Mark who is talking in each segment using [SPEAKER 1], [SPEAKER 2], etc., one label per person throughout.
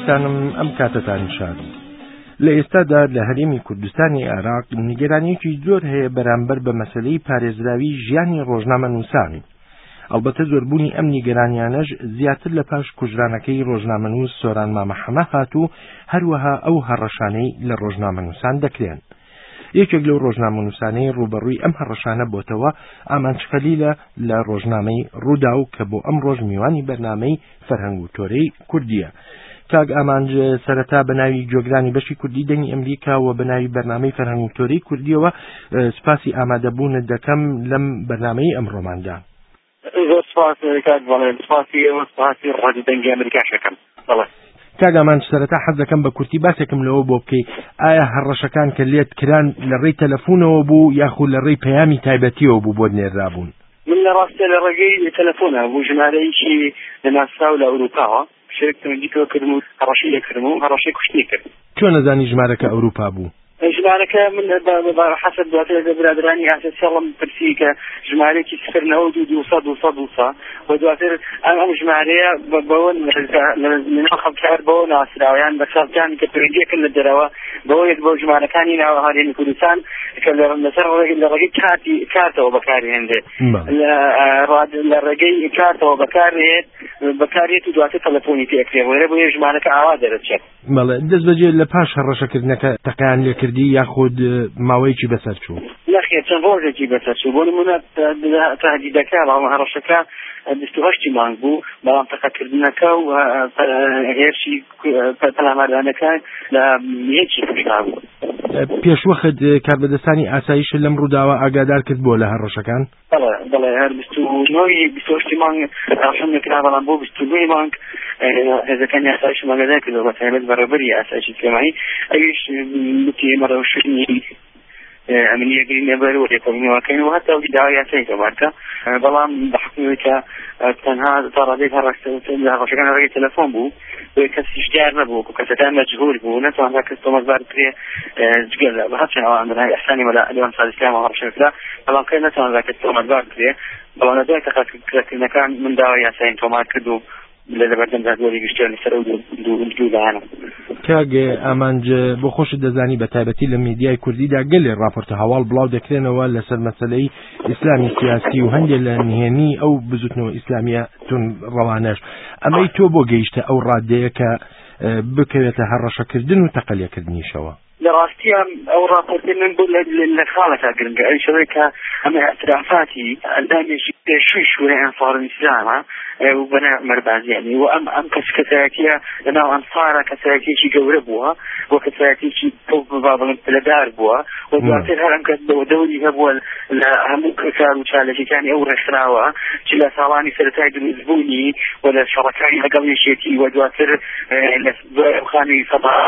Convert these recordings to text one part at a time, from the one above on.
[SPEAKER 1] خۆشەویستانم ئەم کاتتان شاد. لە ئێستادا لە هەرێمی کوردستانی عێراق نیگەرانیەکی زۆر هەیە بەرامبەر بە مەسەلەی پارێزراوی ژیانی ڕۆژنامەنووسان. ئەلبەتە زۆربوونی ئەم نیگەرانیانەش زیاتر لە پاش کوژرانەکەی ڕۆژنامەنووس سۆران مامەحەمە هات و هەروەها ئەو هەڕەشانەی لە ڕۆژنامەنووسان دەکرێن. یەکێک لەو ڕۆژنامەنووسانەی ڕوبەڕووی ئەم هەڕەشانە بۆتەوە ئامانج خەلیلە لە ڕۆژنامەی ڕوودا و کە بۆ ئەم ڕۆژ میوانی بەرنامەی فەرهەنگ و تۆرەی کوردیە. کاک ئامانج سەرەتا بە ناوی جۆگرانی بەشی کوردی دەنگی ئەمریکا و بە ناوی بەرنامەی فەرهەنگ و تۆرەی کوردیەوە سپاسی ئامادەبوونت دەکەم لەم بەرنامەی ئەمڕۆماندا.
[SPEAKER 2] زۆر سپاس کاک بەڵێ سپاسی ڕادیۆ دەنگی ئەمریکاشەکەم. بەڵێ
[SPEAKER 1] کاک ئامانج سەرەتا حەز دەکەم بە کورتی باسێکم لەوە بۆ بکەی، ئایا هەڕەشەکان کە لێت کران لە ڕێی تەلەفۆنەوە بوو یاخود لە ڕێی پەیامی تایبەتیەوە بوو بۆ نێرابوون؟
[SPEAKER 2] من لە ڕاستە لە ڕێگەی تەلەفۆنە بوو، ژمارەیەکی لە ناسا و لە ئەوروپاوە شێکتەوەندیکەوە کردم و هەڕەشەی لێکردم و هەڕەشەی کوشتنی کرد.
[SPEAKER 1] چۆن نەزانی ژمارەکە ئەوروپا بوو؟
[SPEAKER 2] ژمارەکە من حەسەب دواتر لە برادرانی ئاساسیاڵم پرسی کە ژمارەیەکی 09200 و دواتر ئەم ژمارەیە بەوە لەناو خەڵکار بەوە ناسراویان بە خەڵکانی کە پەیوەندیەکەن لە دەرەوە بەوە یەک بۆ ژمارەکانی ناوە هەرێمی کوردستان کە لەسەر لە ڕێگەی کارتەوە بەکارهێنرێت، لە ڕێگەی کارتەوە بەکارێت و دواتر تەلەفۆنی پێکرێ وێرە بۆ ژمارەکە ئاوا دەرەچێت.
[SPEAKER 1] بەڵێ دەست بەجێ لە پاش هەڕەشەکردنەکە تەقەیان لێکردی یاخود ماوەیەکی بەسەر چوو؟
[SPEAKER 2] نەخێر چەند ڕۆژێکی بەسەر چوو. بۆ نمونە تهدیدەکە بەڵام هەڕەشەکە 28 مانگ بوو، بەڵام تەقەکردنەکە و هێرشی پەلاماردانەکان لە یەکی پشتا بوو.
[SPEAKER 1] پێشوەخت کاربەدەستانی ئاسایش لەم ڕووداوە ئاگادار کرد بۆ لە هەڕەشەکان؟
[SPEAKER 2] بەڵێ هەر 28 مانگ ڕاشن نکرا، بەڵام بۆ 29 مانگ هێزەکانی ئاسایش ئاگادار کردەوە بە تایبەت بەڕێوەبەری ئاسایشی سلێمانی. ئەویش وتی مەڕەوشنی ئەمنیە گرینە بەر و ڕێکۆڵینەوەکەین و هەتا وی داوای یاسایی تۆمارکە، بەڵام بەحکومی کە تەنها تا ڕادێک هەڕەشەکان ڕێگەی تەلەفۆن بوو کەسیش دیار نەبوو و کەسەکان مەجهول بوو، نەتوانرا کەس تۆمەتبار بکرێ جگەل لە هەرچەند ئەوان بەناوی ئەحسانی مەلائەلیوان سازیسلام و هەڕەشەکرا، بەڵام کە نەتوانرا کەس تۆمەتبار بکرێ. بەڵام لە دوای تەقەکردنەکان من داوای یاساییم تۆمار کرد و لە بەردەم دادوەری گشتیار لەسەر ئەو دوو لایەنە.
[SPEAKER 1] کاک ئامانج بۆ خۆشت دەزانی بە تایبەتی لە میدیای کوردیدا گەلێ راپۆرتە هەواڵ بڵاو دەکرێنەوە لەسەر مەسەلەی ئیسلامی سیاسی و هەندێک لە نهێنی ئەو بزوتنەوە ئیسلامیە تون ڕەوانەش. ئەمەی تۆ بۆ گەیشتە ئەو ڕادەیە کە بکەوێتە هەڕەشەکردن و تەقەلیەکردنیشەوە؟ لە
[SPEAKER 2] ڕاستی ئەو راپۆرتی من بوو لە خاڵەکە گرنگە ئەوی شەوەی کە ئەمە ئەترافاتی ئەندامێکی پێشووی شوورەی ئەنفاری ئیسلامە و بەناو مەربازیانی و ئەم کەسایەتیە لەناو ئەنفارە کەسایەتێکی گەورە بووە و کەسایەتێکی بڵێن پلەدار بووە و دواتر هەر ئەم کەس دەوری هەبووە لە هەموو کار و چالەکیەکانی ئەو ڕێکخراوە چ لە ساڵانی سەرەتای دروستبوونی و لە شەڕەکانی لەگەڵ یەکێتی و دواتر لە خانی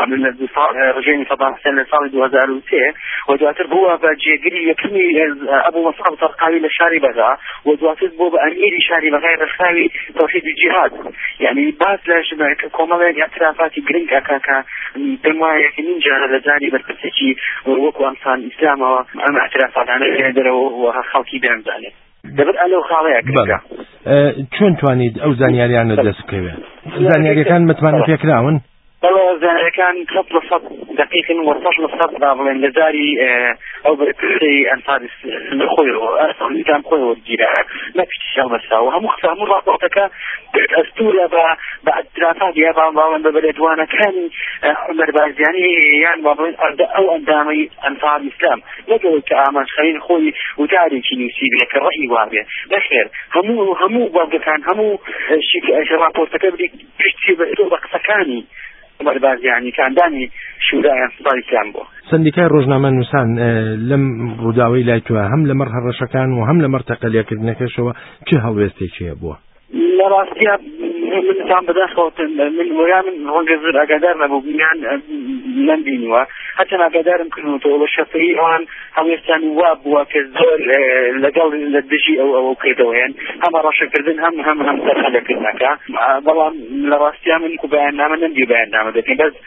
[SPEAKER 2] ڕژێمی سەدام حوسێن لە ساڵی 2003 و دواتر بووە بە جێگیری یەکەمی ئەبوو مەسعود تەرقاوی لە شاری بەغا و دواتر بۆ بە ئەمیری شاری بەغای ڕێکخراوی توحید الجهاد. يعني باز لا كومالين اعترافاتي جرينج أكاكا بموايك نينجا لزاني بركتشي ووكو أمثال إسلام وأما اعترافات عن الهدر وخلقي بهم ذلك دبر ألو خالية جرينجا.
[SPEAKER 1] چون توانيد أو زانياريان الدسكوية زانياري كان متمنى فيك راون؟
[SPEAKER 2] والله زانياري كان خط لصد دقيقا ورطش لصد رابلين لزاري أو بركتشي أنصار الخوي أصلا كان خوي والجيران ما فيش شيء بس وهم مخفهم رابطك أسطورة باعترافات يا بابا ببلدوانا كان عمر بازياني يعني بابا أو أندامي أنصار الإسلام لقوا كأمان خلين خوي وتاري كني يسيب لك الرأي وابي بخير همو بابا كان همو شيء رابطك بدي تشتي بأسلوب سكاني عمر بازياني كان داني شورای أنصار الإسلام بو
[SPEAKER 1] سندیکای ڕۆژنامەنووسان لەم ڕووداوەی لای توە هەم لە مەڕ هەڕەشەکان و هەم لە مەڕ تەقەلیەکردنەکەشەوە چه هەڵوێستێکیە بووە؟
[SPEAKER 2] لە ڕاستیە من بەداخەوە من ڕەنگە زۆر ئاگادار نەبوو بینیان نەمبینیوە هەچەند ئاگادارم کردوەوە بە شەفەی ئەوان هەڵوێستان وا بووە کە زۆر لەگەڵ لە دژی ئەو کردەوەیان هەمە ڕەشەکردن هەم تەقەلیەکردنەکە بەڵام لە ڕاستیە من بەیاننامە نەمدی بەیاننامە دەکەین بەس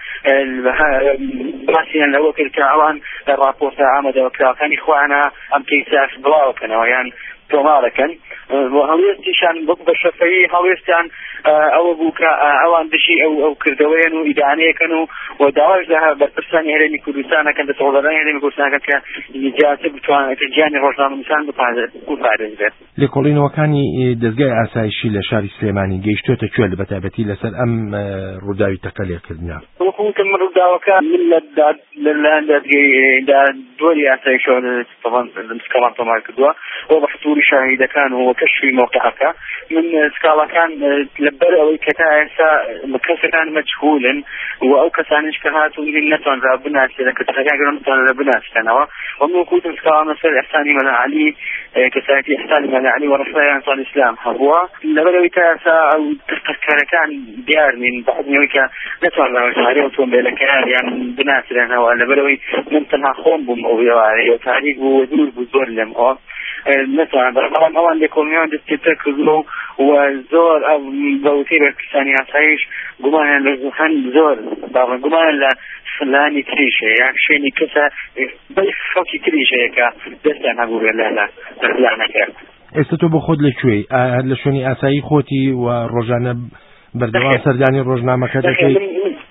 [SPEAKER 2] باسییان لەوە کرد کە ئەوان لە راپۆرتە ئامادەوەکراوەکانی خوانە ئەم کەیساش بڵاوکەنەوە یان تۆمارەکەن هەڵوێستیشان وەک بە شەفەیی هەڵوێستیان ئەوە بوو کە ئەوان دژی ئەو کردەوەیان و ئیدانەیەکەن و داواش لە بەرپرسانی هەرێمی کوردستانەکەن دەسەڵاتدارانی هەرێمی کوردستانەکەن کە جیاتر بتوانێت گیانی ڕۆژنامەنووسان بپارێزرێت.
[SPEAKER 1] لێکۆڵینەوەکانی دەستگای ئاسایشی لە شاری سلێمانی گەیشتوێتە کوێ بەتایبەتی لەسەر ئەم ڕووداوی تەقەلێکردنە؟
[SPEAKER 2] وەکوتم ڕووداوەکە من لەلایەن دادگەیدا دووەری ئاسایشەوە سکاڵان تۆمار کردووە و بە حضوری شاهیدەکان و کەشفی موقعەکە من سکاڵەکان لەبەر ئەوەی کە تا ئێستا کەسەکان مەجهولن و ئەو کەسانش کە هاتوون نەتوانرا بناسیێنن کەسەکان نەتوانرا بناسیێنەوە و من وەکوتم سکاڵان لەسەر ئەحسانی مەلاعەلی کەسایەتی ئەحسانی مەلاعەلی و ڕەفعی ئەنساری ئیسلام هەبووە لەبەر ئەوەی تا ئێستا ئەو تەقەکارەکان دیار نین بەعدنەوەی کە نەتوانرا شاری ئۆتۆمبیلەکان یان بناسیێنەوە لەبەرەوەی من تەنها خۆم بووم ئەو ێوارەیە و تاریک بوو دوور بوو زۆر لەم نتوانم بەڵام ئەوان لێکۆڵینەوەیان دەستی پێکردنەوە و زۆر بەوتەی بەرپرسانی ئاسایش گومانیان لە هەند زۆر گومانیان لە فلانی تریشەیە یان شوێنی کەسە خەڵکی تریشەیە کە دەستیان هەبوو لە فلانەکە.
[SPEAKER 1] ئێستا تۆ بۆ خۆت لەکوێی لە شوێنی ئاسایی خۆتی و ڕۆژانە بەردەوام سەردانی ڕۆژنامەکە دەکەیت؟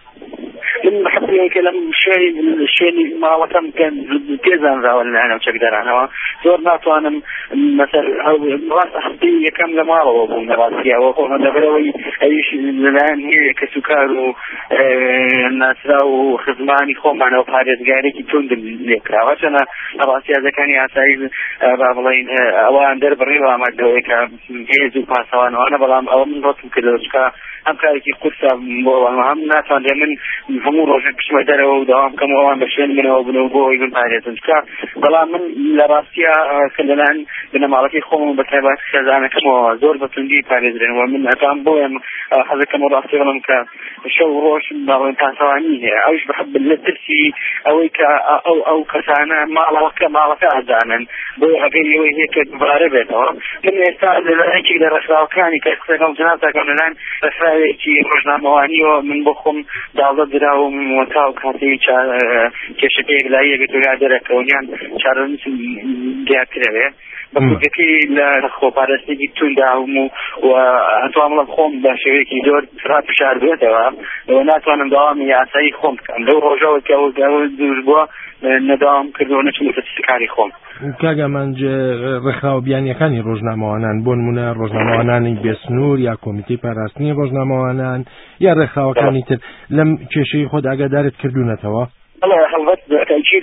[SPEAKER 2] من بحثي كلام شوێنی ماڵەکەم پێزانراوە لەلایەن چەکدارانەوە زۆر ناتوانم مثلا هەفتەی یەکەم لە ماڵەوە بووم لەڕاستیەوە خۆمە لەبەرەوەی ئەویش لەلایەن هەیە کەسوکار و ناسرا و خزمانی خۆمانەوە پارێزگارێکی توندم لێکراوە چەنە ڕاستیازەکانی ئاسایی با بڵێن ئەوان دەربڕێوە ئامادەوەی کە هێز و پاسەوانەوەنە بەڵام ئەوە من ڕۆتم کردەوە چکە ئەم کارێکی قورسە بۆ هەم ناتوانرێ من هەموو ڕۆژێک بچمە دەرەوە و داوام بکەم ئەوان بە شوێن منەوە بنەوە بۆی بپارێزن چکە بەڵام من لە ڕاستیە کە لەلایەن بنەماڵەکەی خۆم بەتایبەت خێزانەکەمەوە زۆر بە توندی پارێزرێن و من ئەتان بۆیم حەزەکەم ڕاستی بڵم کە شەو ڕۆژ باڵێن پاسەوانی هەیە ئەوش لە ترسی ئەوەی کە ئەو کەسانە ماڵەکە ئەزانن بۆ ئەگەر ئەوەی هەیە کە دووبارە بێتەوە من ئێستا لەلایەنێکی لە ڕێکخراوەکانی کە قسەکەم جنابتەکەم لەلایەن ڕێکخراوێکی ڕۆژنامەوانیەوە من بۆ خۆم داوڵەت دراوم وەتا و کاتەی کێشەکەی لایەگە تۆیا دەرەکەونیان چارەنووسم دیارکرەوێ بەکوتەکەی لە خۆپارێزێکی تونداوم و ئەتوان بڵم خۆم بە شێوەیەکی زۆر فشار بێتەوە و ناتوانم داوامی یاسایی خۆم بکەم لەو ڕۆژەوە کە ئەوە دوور بووە نەداوام کردەوە نەچوومە کاری خۆم.
[SPEAKER 1] کاگەمانج ڕێکخراوە بیانیەکانی ڕۆژنامەوانان بۆ نمونە ڕۆژنامەوانانی بێسنوور یا کۆمیتەی پاراستنی ڕۆژنامەوانان یا ڕێکخراوەکانی تر لەم کێشەی خۆت ئاگادارت کردوونەتەوە؟
[SPEAKER 2] هەڵبەت تاکید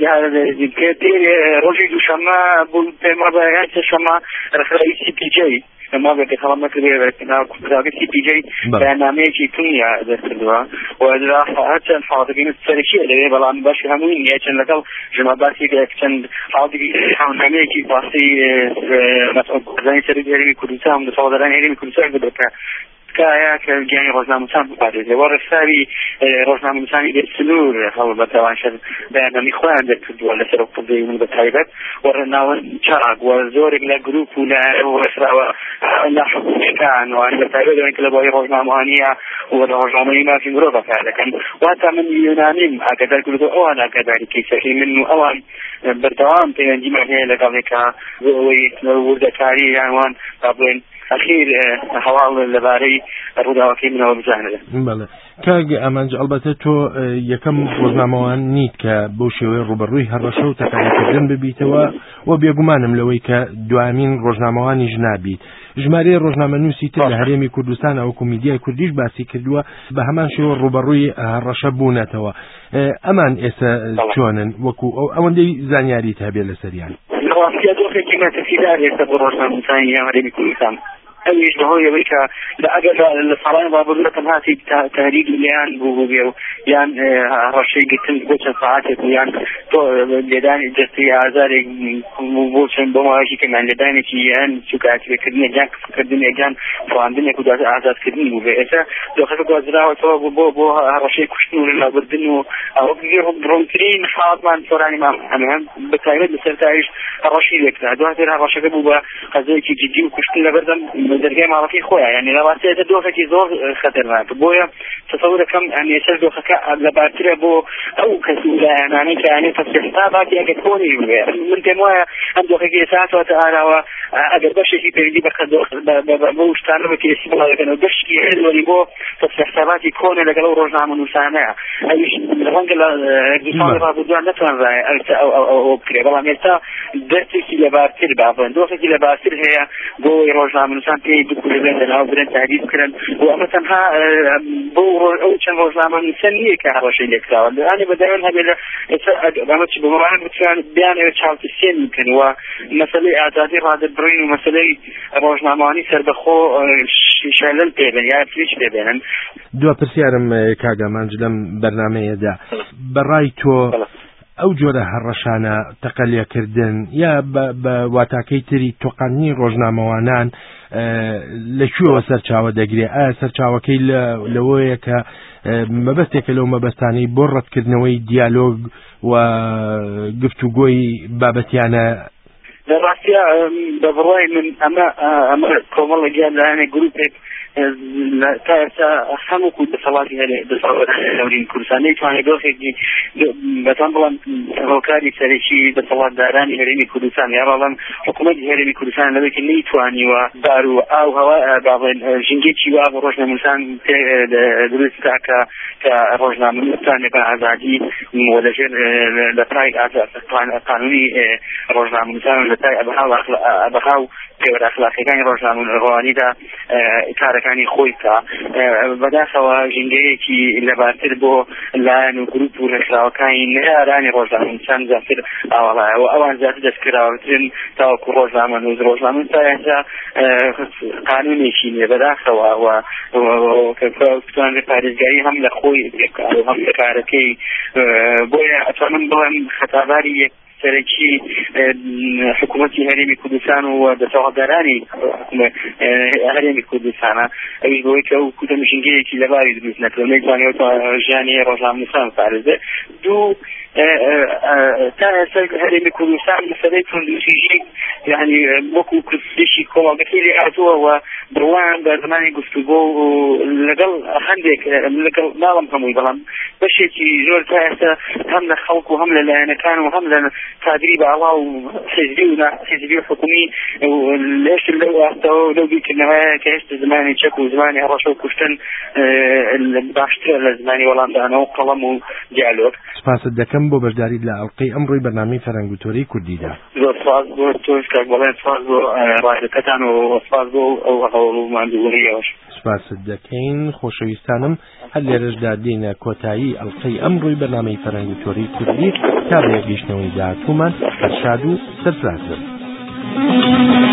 [SPEAKER 2] ڕۆژی دووشەمە بوو پێمە بەیان سێشەمە ڕێکخراوی CPJ ما بێت خەڵام نەکردێ CPJ بەیاننامەیەکی تونیا دەرکردووە و هەرچەند حاڵەتەکەی سەرەکیە لەوێ بەڵام باشی هەمووی نییە چەند لەگەڵ ژمەباسی چەند حاڵەتێکی حاڵنامەیەکی باسی مەسئولانی سەرۆکی هەرێمی کوردستان و دەسەڵاتدارانی هەرێمی کوردستان دەکات کایا کە گیانی ڕۆژنامەنووسان بپارێزێەوە ڕێکخراوی ڕۆژنامەنووسانی بێسنوور هەڵبەتەوانشەر بەیاننامەی خۆیان دەرکردووە لەسەر قسەی من بەتایبەت و ناوەن چاک و زۆرێک لە گروپ و لە ڕێکخراوە لە حکوومەتەکان وان بەتایبەت ئەوەی کە لە بۆی ڕۆژنامەوانیە و لە ڕۆژنامەی مافی مرۆڤ بەکار دەکەن واتە من یۆنانیم ئاگادار کردو ئەوان ئاگاداری کەیسەکەی من و ئەوان بەردەوام پەیوەندیمان هەیە لەگەڵێکە بۆ ئەوەی وردەکاری یانوان با بڵێن ئەخیر هەواڵ لەبارەی ڕووداوەکەی منەوە بزانێت.
[SPEAKER 1] بەڵێ کاگ ئەمانج ئەڵبەتە تۆ یەکەم ڕۆژنامەوان نیت کە بەو شێوەیە ڕوبەڕووی هەڕەشە و تەقەڵەکردن ببیتەوە و بێگومانم لەوەی کە دوامین ڕۆژنامەوانیش نابیت. ژمارەی ڕۆژنامەنووسی تر لە هەرێمی کوردستان ئەوکو میدیای کوردیش باسی کردووە بە هەمان شێوە ڕوبەڕووی هەڕەشە بوونەتەوە. ئەمان ئێستا چۆنن وەکو ئەوەندەی زانیاریت هەبێت لەسەریان؟
[SPEAKER 2] ڕاستیە دۆخێکی مەتەفیدار ئێستا بۆ ڕۆژنامەنووسانی هەرێمی کوردستان ئەویش بەهۆی ئەوەی کە ئەگەر لە ساڵانی ڕابردووە تەنهاتی تاریک لیان بوو بێ و یان ڕەشەی گرتن بۆ چەند ساعاتێک و یان تۆ لێدانی دەستی ئازارێک بۆ چەند بۆ ماوەیەکی کە لێدانێکی یان چووکاتێکردنێک یان کردنێک یان فڕاندنێک و ئازادکردن بوو بێ ئێستا دۆخەکە گوازراوەتەوە بۆ ڕەشەی کوشتن و لەناوبردن و ڕۆنترین حاڵەتمان سۆرانیمان هەمان بەتایبەت لەسەر تاریش ڕەشی لێکرا دواتر ڕەشەکە بوو بە قەزەیەکی جدی و کوشتن لەبەردەم دەرگای ماڵەکەی خۆیان یعنی لەواسەیە دۆخێکی زۆر خەتەرناک بۆیە تصور دەکەم ئەنێ سەر دۆخەکە لەبارترە بۆ ئەو کەسولایانانەی کە یعنی تەسبیحساباتی ئەگەر کۆنی بێ من پێم وایە ئەم دۆخەکە ئێساتواتە ئاراوە ئەگەر بەشێکی پەیوەندی بە شتانە بەکێسی بڵاوەکەنەوە بەشکی هێزوەری بۆ تەسبیحساباتی کۆنە لەگەڵ ئەو ڕۆژنامە نووسانەیە ئەویش ڕەنگە لە دوساڵی ڕابردووان نەتوانرایە ئەو بکرێ بەڵام ئێستا دەستێکی لەبارتر بابن دۆخێکی لەبارتر هەیە بۆ ڕۆژنامە نووسان پێی بکوژێن لەناو برن تاریف بکرن و ئەمە تەنها بۆ ئەو چەند ڕۆژنامە نووسان نییە کە هەڕەشەی لێکراوە لەوانێ بەداوێن هەبێ لە ئەمە چ بەمەوانە بتوان بیانەوە چاوتسێن بکەن و مەسەلەی ئازادی ڕادەبڕین و مەسەلەی ڕۆژنامەوانی سەربەخۆ شەلل پێبێن یا فریش پێبێنن.
[SPEAKER 1] دووە پرسیارم کاگەمانج لەم بەرنامەیەدا بەڕای تۆ ئەو جۆرە هەڕەشانە تەقەلێکردن یا بە واتاکەی تری تۆقاندنی ڕۆژنامەوانان لەکوێوە سەرچاوە دەگرێت؟ ئایا سەرچاوەکەی لەوەیە کە مەبەستێکە لەو مەبەستانەی بۆ ڕەتکردنەوەی دیالۆگ و گفتوگۆی بابەتیانە؟
[SPEAKER 2] لەڕاستیە بەبڕای من ئەمە کۆمەڵێکیان لایەنێ گروپێک تا ئێستا هەموو دەسەڵاتی هەرێمی کوردستان نەیتوانێت دۆخێکی بەتان بڵام هۆکاری سەرەکی دەسەڵاتدارانی هەرێمی کوردستان یا بەڵام حکوومەتی هەرێمی کوردستان لەوەیەکی نەیتوانیوە دار و ئاو هەوا باڵێن ژینگێکی وا بە ڕۆژنامەنووسان دروستکا کە ڕۆژنامەنووسان بە ئازادی و لەژێر لە پای قانونی ڕۆژنامەنووسان لە پای ئەبەها و پێوەرە ئەخلاقیەکانی ڕۆژنامەڕەوانیدا کارەکانی خۆی کا بەداخەوە ژینگەیەکی لەبارتر بۆ لایەن و گروپ و ڕێکخراوەکانی نەیارانی ڕۆژنامەنووسان زیاتر ئاوەڵایەوە ئەوان زیاتر دەستکراوەترن تاوەکو ڕۆژنامەنووس تا ئێستا قانونێکی نییە بەداخەوە بتوانێت پارێزگاری هەم لە خۆی بێکار و هەم لە کارەکەی بۆیە ئەتوانم بڵێم خەتاباری سەرەکی حکوومەتی هەرێمی کوردستان و دەسەڵاتدارانی هەرێمی کوردستانە ئەویش بۆی کە ئەو ژینگەیەکی لەباری دروست نەکرێت نەیتوانێت ژیانی ڕۆژنامەنووسان پارێزێت. دوو تا ئێستا هەرێمی کوردستان مەسەلەی توندوتیژی یعنی وەکو کوردیشی کۆمەڵگەکەی لێ هاتووە و بڕوان بە زمانی گفتوگۆ و لەگەڵ هەندێک لەگەڵ ناڵم هەمووی بەڵام بەشێکی زۆر تا ئێستا هەم لە خەڵک و هەم لە لایەنەکان و هەم لە کادری باڵا و حیزبی و حکومی لێشتر لەو ئاستەوە لەو بیرکردنەوەیە کە هێشتا زمانی چەک و زمانی هەڕەشە و کوشتن باشترە لە زمانی وەڵامدانەوە قەڵەم و دیالۆگ.
[SPEAKER 1] سپاست دەکەم بۆ بەشداریت لە ئەڵقەی ئەمڕۆی بەرنامەی فەرهەنگ و تۆرەی کوردیدا.
[SPEAKER 2] زۆر سپاس بۆ تۆش کاک بەڵێن، سپاس بۆ ڕادەکەتان و سپاس بۆ ئەو هەوڵماندووریەوەش. سپاست
[SPEAKER 1] دەکەین خۆشەویستانم. هەر لێرەشدا دێنە کۆتایی ئەڵقەی ئەمڕۆی بەرنامەی فەرهەنگ و تۆرەی کوردی تا بە یەکگەشتنەوەی داهاتوومان شاد و سەرفراز بن.